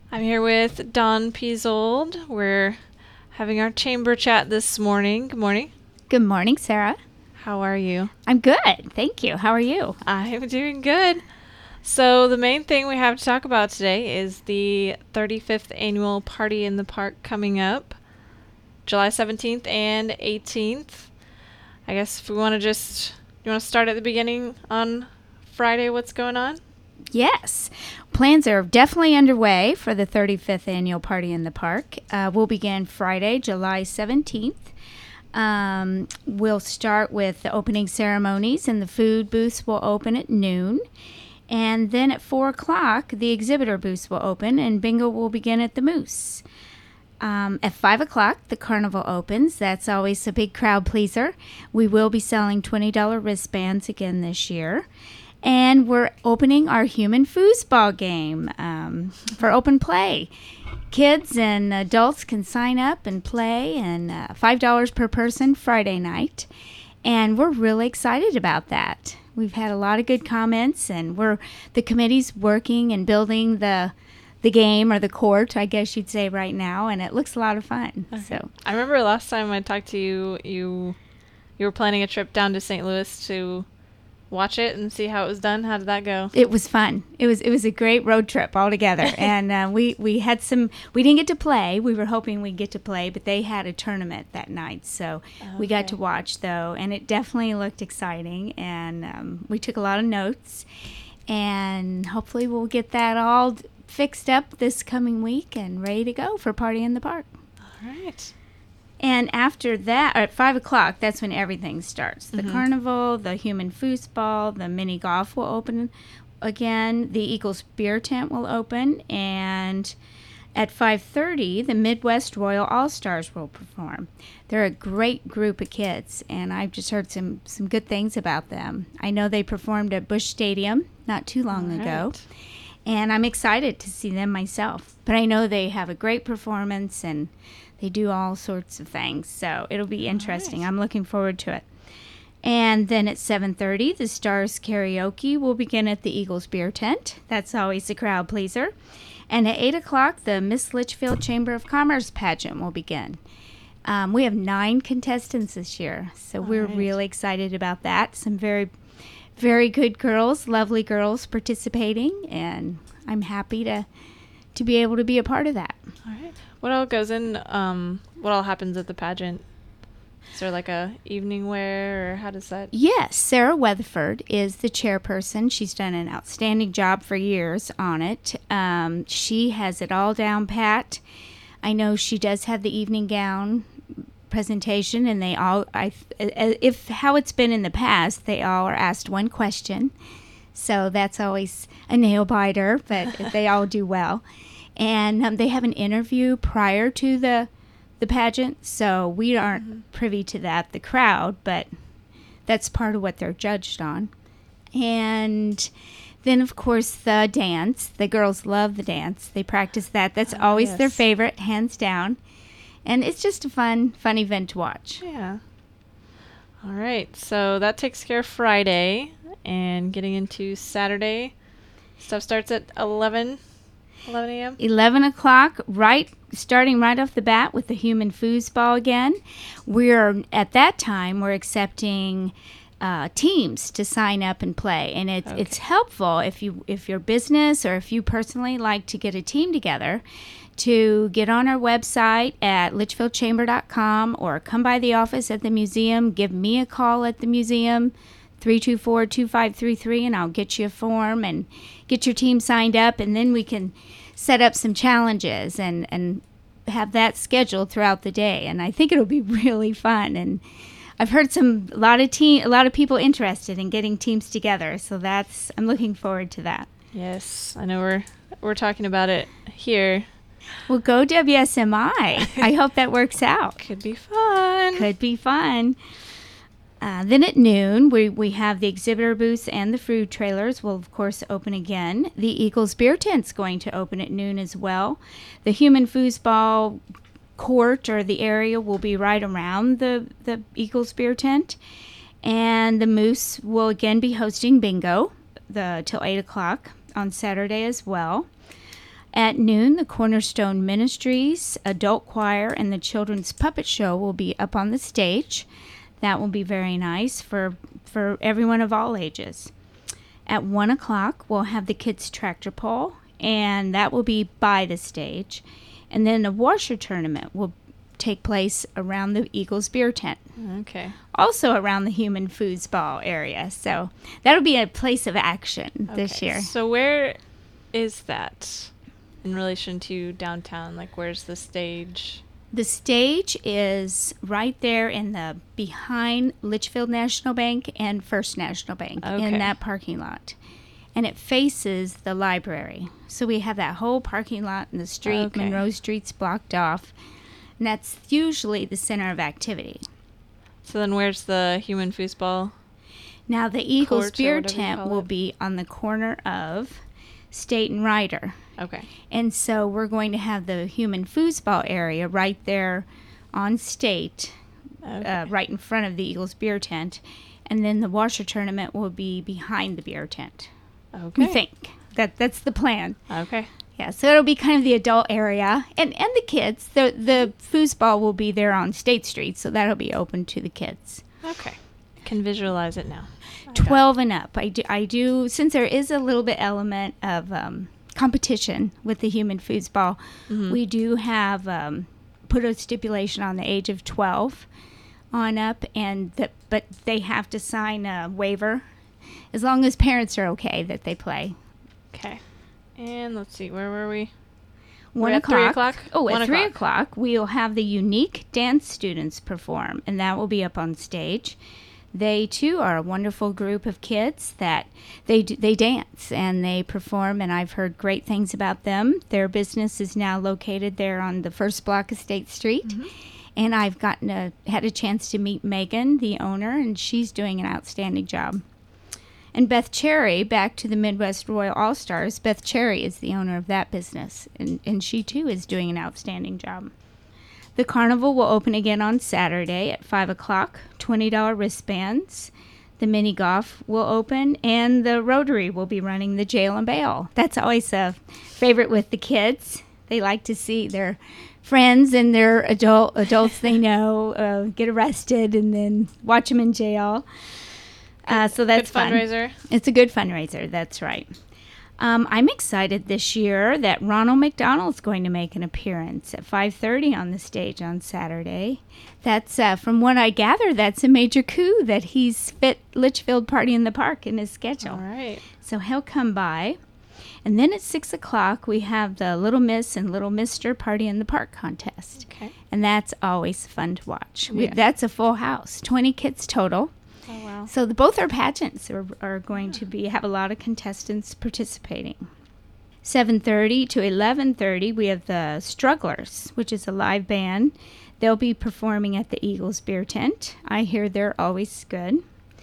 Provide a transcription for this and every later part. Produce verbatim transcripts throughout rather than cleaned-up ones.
I'm here with Dawn Peasold. We're having our chamber chat this morning. Good morning. Good morning, Sarah. How are you? I'm good. Thank you. How are you? I'm doing good. So the main thing we have to talk about today is the thirty-fifth annual Party in the Park coming up, July seventeenth and eighteenth. I guess if we want to just, you want to start at the beginning on Friday, what's going on? Yes. Plans are definitely underway for the thirty-fifth annual Party in the Park. Uh, we'll begin Friday, July seventeenth. Um, we'll start with the opening ceremonies, and the food booths will open at noon. And then at four o'clock, the exhibitor booths will open, and bingo will begin at the Moose. Um, at five o'clock, the carnival opens. That's always a big crowd pleaser. We will be selling twenty dollars wristbands again this year. And we're opening our human foosball game um, for open play. Kids and adults can sign up and play, and uh, five dollars per person Friday night. And we're really excited about that. We've had a lot of good comments, and we're the committee's working and building the the game, or the court, I guess you'd say right now, and it looks a lot of fun. Okay. So I remember last time I talked to you, you you were planning a trip down to Saint Louis to watch it and see how it was done. How did that go? it was fun. It was it was a great road trip altogether, and uh, we we had some. We didn't get to play. We were hoping we'd get to play, but they had a tournament that night, so Okay. we got to watch though, and it definitely looked exciting. And um, we took a lot of notes, and hopefully we'll get that all d- fixed up this coming week and ready to go for Party in the Park. All right. And after that, or at five o'clock, that's when everything starts. The Mhm. carnival, the human foosball, the mini golf will open again. The Eagles beer tent will open. And at five thirty, the Midwest Royal All-Stars will perform. They're a great group of kids, and I've just heard some, some good things about them. I know they performed at Busch Stadium not too long All ago. right. And I'm excited to see them myself. But I know they have a great performance, and they do all sorts of things. So it'll be interesting. right. I'm looking forward to it. And then at seven thirty, the Stars Karaoke will begin at the Eagles Beer Tent. That's always a crowd pleaser. And at eight o'clock, the Miss Litchfield Chamber of Commerce pageant will begin. Um, we have nine contestants this year, so All we're right. really excited about that. Some very very good girls, lovely girls participating, and I'm happy to to be able to be a part of that. All right. What all goes in? Um, what all happens at the pageant? Is there like a evening wear, or how does that? Yes, Sarah Weatherford is the chairperson. She's done an outstanding job for years on it. Um, she has it all down pat. I know she does have the evening gown presentation, and they all, I, if how it's been in the past, they all are asked one question. So that's always a nail biter, but they all do well. And um, they have an interview prior to the the pageant, so we aren't Mhm. privy to that, the crowd, but that's part of what they're judged on. And then, of course, the dance. The girls love the dance. They practice that. That's Ah, always their yes. favorite, hands down. And it's just a fun, fun event to watch. Yeah. All right. So that takes care of Friday, and getting into Saturday, stuff starts at eleven, eleven a.m. eleven o'clock, right, starting right off the bat with the human foosball again. We're, at that time, we're accepting uh, teams to sign up and play. And it's, Okay. it's helpful if you if your business or if you personally like to get a team together, to get on our website at litchfield chamber dot com, or come by the office at the museum. Give me a call at the museum, three two four, two five three three, and I'll get you a form and get your team signed up, and then we can set up some challenges and, and have that scheduled throughout the day. And I think it'll be really fun. And I've heard some a lot of team a lot of people interested in getting teams together, so that's I'm looking forward to that. Yes, I know we're we're talking about it here. Well, go W S M I. I hope that works out. Could be fun. Could be fun. Uh, then at noon, we, we have the exhibitor booths and the food trailers will, of course, open again. The Eagles Beer Tent's going to open at noon as well. The human foosball court, or the area, will be right around the, the Eagles Beer Tent. And the Moose will again be hosting bingo the till eight o'clock on Saturday as well. At noon, the Cornerstone Ministries Adult Choir and the Children's Puppet Show will be up on the stage. That will be very nice for, for everyone of all ages. At one o'clock, we'll have the Kids Tractor Pull, and that will be by the stage. And then a washer tournament will take place around the Eagles Beer Tent. Okay. Also around the Human Foosball area. So that'll be a place of action this Okay. year. So where is that in relation to downtown? Like, where's the stage? The stage is right there in the behind Litchfield National Bank and First National Bank Okay. in that parking lot. And it faces the library. So we have that whole parking lot in the street. Okay. Monroe Street's blocked off. And that's usually the center of activity. So then where's the Human Foosball? Now, the Eagles Court or Beer whatever you Tent call will it. be on the corner of State and Ryder. Okay. And so we're going to have the Human Foosball area right there on State, Okay. uh, right in front of the Eagles Beer Tent. And then the washer tournament will be behind the beer tent. Okay. We think. That That's the plan. Okay. Yeah, so it'll be kind of the adult area. And, and the kids. The, the foosball will be there on State Street, so that'll be open to the kids. Okay. Can visualize it now. I got it. twelve and up. I do, I do, since there is a little bit element of um, competition with the Human Foosball, Mhm. we do have um, put a stipulation on the age of twelve on up, and the, but they have to sign a waiver as long as parents are okay that they play. Okay. And let's see, where were we? One We're at three o'clock. o'clock? Oh, at One three o'clock. o'clock, we'll have the unique dance students perform, and that will be up on stage. They too are a wonderful group of kids that they do, they dance and they perform, and I've heard great things about them. Their business is now located there on the first block of State Street, Mm-hmm. and I've gotten a had a chance to meet Megan, the owner, and she's doing an outstanding job. And Beth Cherry, back to the Midwest Royal All-Stars, Beth Cherry is the owner of that business, and, and she too is doing an outstanding job. The carnival will open again on Saturday at five o'clock, twenty dollars wristbands. The mini golf will open, and the Rotary will be running the jail and bail. That's always a favorite with the kids. They like to see their friends and their adult adults they know uh, get arrested and then watch them in jail. Uh, so that's Good fun. fundraiser. It's a good fundraiser, that's right. Um, I'm excited this year that Ronald McDonald's going to make an appearance at five thirty on the stage on Saturday. That's, uh, from what I gather, that's a major coup that he's fit Litchfield Party in the Park in his schedule. All right. So he'll come by. And then at six o'clock, we have the Little Miss and Little Mister Party in the Park contest. Okay. And that's always fun to watch. We, Yeah. that's a full house, twenty kids total. Oh, wow. So the, both our pageants are, are going to be have a lot of contestants participating. seven thirty to eleven thirty, we have the Strugglers, which is a live band. They'll be performing at the Eagles Beer Tent. I hear they're always good.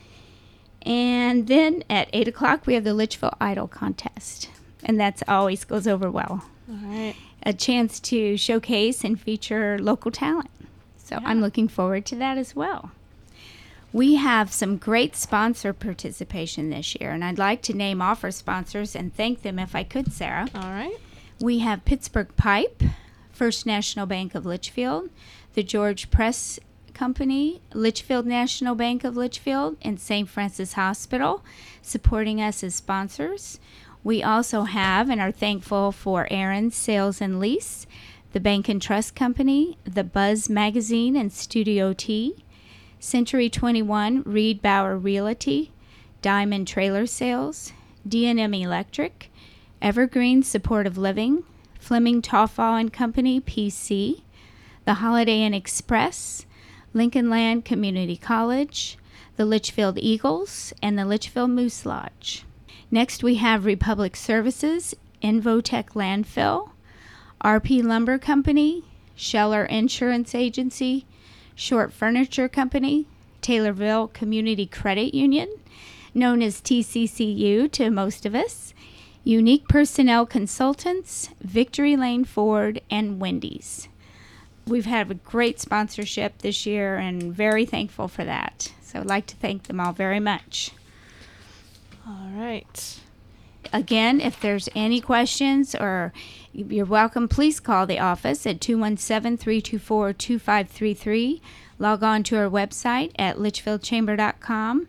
And then at eight o'clock, we have the Litchfield Idol contest. And that's always goes over well. All right. A chance to showcase and feature local talent. So Yeah. I'm looking forward to that as well. We have some great sponsor participation this year, and I'd like to name off our sponsors and thank them if I could, Sarah. All right. We have Pittsburgh Pipe, First National Bank of Litchfield, the George Press Company, Litchfield National Bank of Litchfield, and Saint Francis Hospital supporting us as sponsors. We also have and are thankful for Aaron's Sales and Lease, the Bank and Trust Company, the Buzz Magazine and Studio T, Century twenty-one, Reed Bauer Realty, Diamond Trailer Sales, D and M Electric, Evergreen Supportive Living, Fleming Toffall and Company, P C, the Holiday Inn Express, Lincoln Land Community College, the Litchfield Eagles, and the Litchfield Moose Lodge. Next, we have Republic Services, Invotech Landfill, R P Lumber Company, Scheller Insurance Agency, Short Furniture Company, Taylorville Community Credit Union, known as T C C U to most of us, Unique Personnel Consultants, Victory Lane Ford, and Wendy's. We've had a great sponsorship this year and very thankful for that. So I'd like to thank them all very much. All right. again, if there's any questions or you're welcome, please call the office at two one seven, three two four, two five three three. Log on to our website at litchfield chamber dot com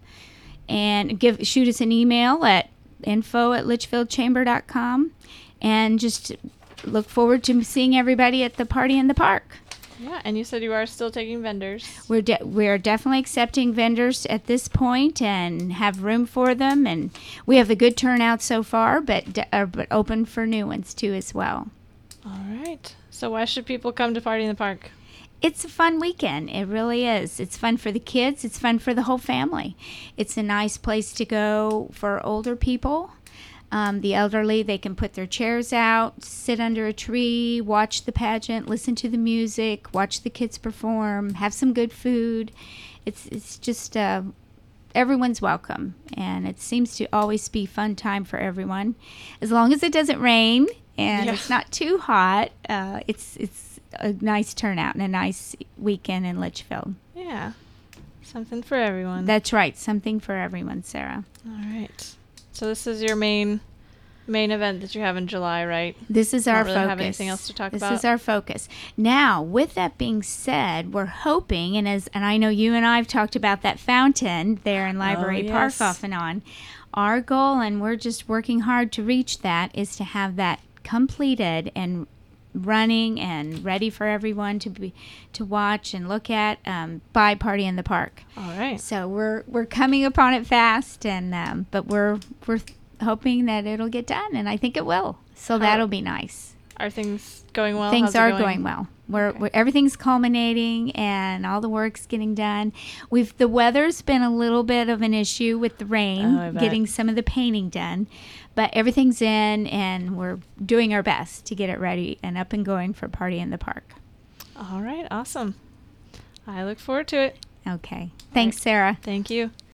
and give shoot us an email at info at litchfield chamber dot com, and just look forward to seeing everybody at the party in the park. Yeah, and you said you are still taking vendors. We're de- we're definitely accepting vendors at this point and have room for them, and we have a good turnout so far, but de- uh, but open for new ones too as well. All right. So why should people come to Party in the Park? It's a fun weekend. It really is. It's fun for the kids. It's fun for the whole family. It's a nice place to go for older people. Um, the elderly, they can put their chairs out, sit under a tree, watch the pageant, listen to the music, watch the kids perform, have some good food. It's it's just uh, everyone's welcome, and it seems to always be a fun time for everyone, as long as it doesn't rain and Yeah. it's not too hot. Uh, it's it's a nice turnout and a nice weekend in Litchfield. Yeah. Something for everyone. That's right, something for everyone, Sarah. All right. So this is your main main event that you have in July, right? This is Don't our really focus. have anything else to talk this about? is our focus. Now, with that being said, we're hoping, and as and I know you and I have talked about that fountain there in Library Oh, Park yes. off and on. Our goal, and we're just working hard to reach that, is to have that completed and running and ready for everyone to be to watch and look at um, by Party in the Park. All right. So we're we're coming upon it fast, and um, but we're we're hoping that it'll get done, and I think it will. So How- that'll be nice. Are things going well? Things How's it are going? going well. We're, Okay. we're everything's culminating, and all the work's getting done. We've the weather's been a little bit of an issue with the rain, Oh, I bet. getting some of the painting done, but everything's in, and we're doing our best to get it ready and up and going for Party in the Park. All right. Awesome. I look forward to it. Okay. Thanks, Sarah. Thank you.